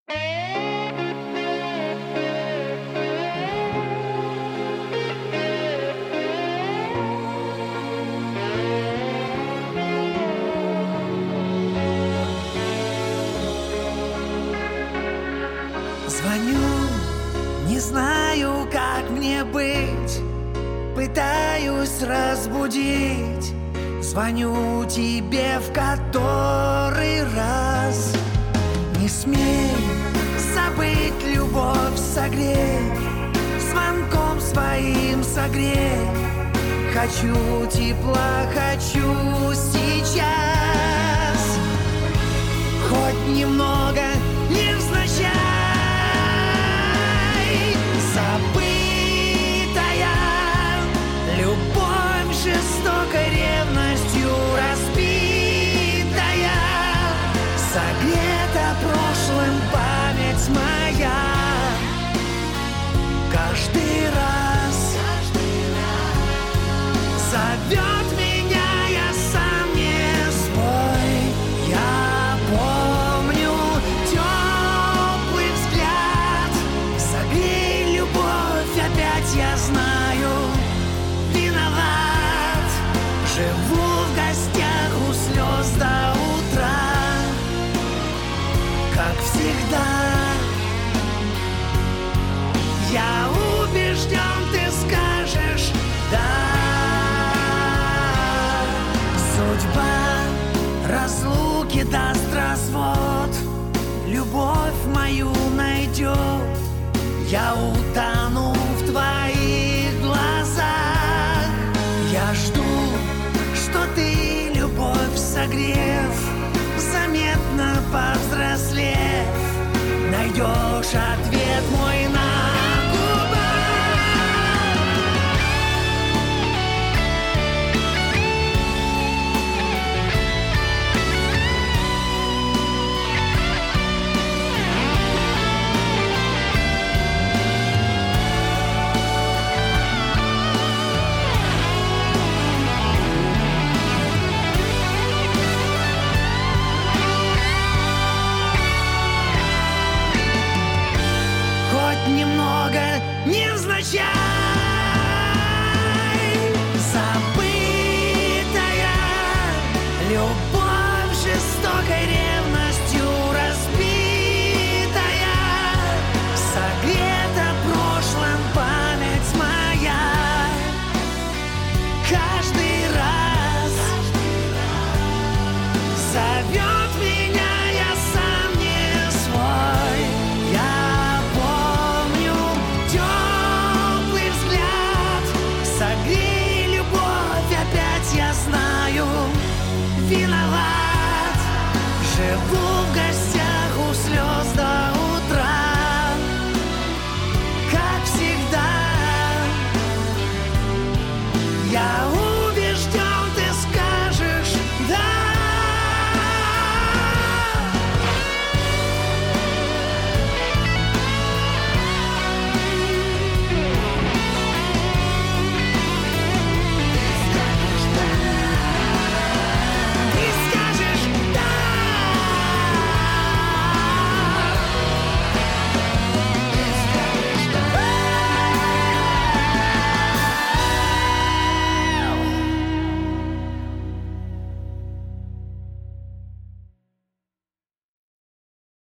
Звоню, не знаю, как мне быть, пытаюсь разбудить. Звоню тебе в который раз. Не смей забыть, любовь согреть, звонком своим согреть. Хочу тепла, хочу сейчас. Хоть немного, невзначай. Забытая любовь жестокой ревностью разбитая, согрета прошлым память моя. Каждый раз зовет меня, я сам не свой. Я помню теплый взгляд. Согрей, любовь, опять я знаю, виноват. Живу в гостях у слез до утра, как всегда. Я убежден, ты скажешь «да». Судьба разлуки даст развод, любовь мою найдет. Я утону в твоих глазах. Я жду, что ты, любовь согрев, заметно повзрослев, найдешь ответ мой на